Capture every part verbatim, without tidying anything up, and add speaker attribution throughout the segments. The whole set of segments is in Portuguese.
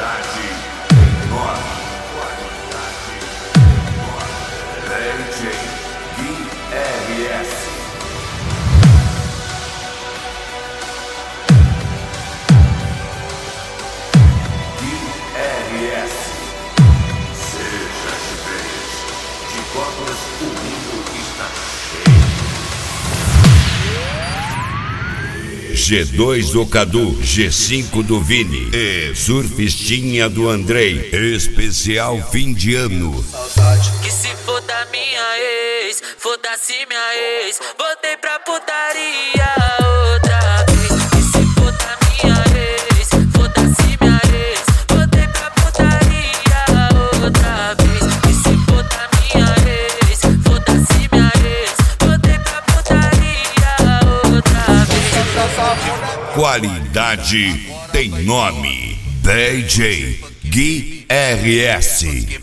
Speaker 1: Qualidade enorme. Qualidade enorme. D J Gui R S. Gui R S. Seja diferente. De cobras o mundo está cheio. G dois do Cadu, G cinco do Vini e Surfistinha do Andrei. Especial fim de ano.
Speaker 2: Que se foda minha ex, foda-se minha ex. Voltei pra putaria outra vez. Que se foda minha ex, foda-se minha ex. Voltei pra putaria outra vez. Que se foda minha ex, foda-se minha ex. Voltei pra putaria outra vez.
Speaker 1: Qualidade tem nome. D J Gui R S.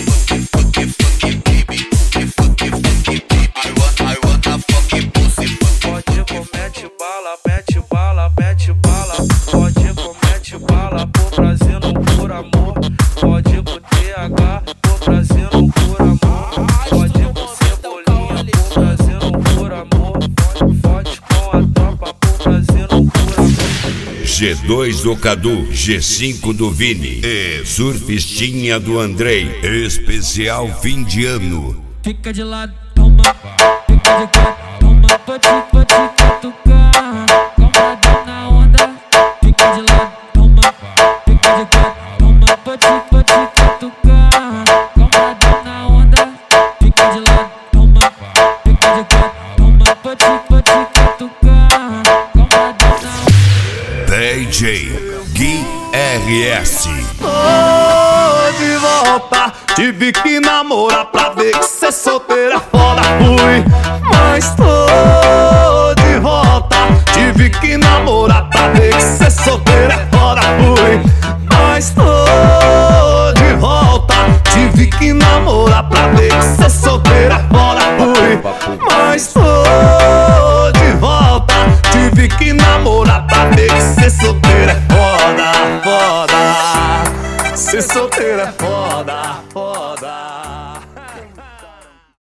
Speaker 3: Pode comete bala, mete bala, mete bala. Pode comete bala, por prazer não por amor. Pode com T H, por prazer não por amor. Pode com cebolinha, por prazer não por amor. Pode com a tropa, por prazer não por amor.
Speaker 1: G dois do Cadu, G cinco do Vini e Surfistinha do Andrei. Especial fim de ano.
Speaker 4: Fica de lado, toma, fica de quatro, toma, pode, pode catucar, comadre na onda. Fica de lado, toma, fica de quatro, toma, pode, pode catucar, comadre na onda. Fica de lado, toma, fica de quatro, toma, pode, pode catucar, comadre na onda.
Speaker 1: D J Gui R S.
Speaker 5: Tô de volta, tive que namorar pra ver que cê solteira foda. Fui, mas tô de volta, tive que namorar pra ver que cê solteira foda. Fui, mas tô de volta, tive que namorar pra ver que cê solteira foda. Fui, mas tô de volta, tive que namorar pra ver que cê solteira foda, foda. Ser solteira é foda, foda.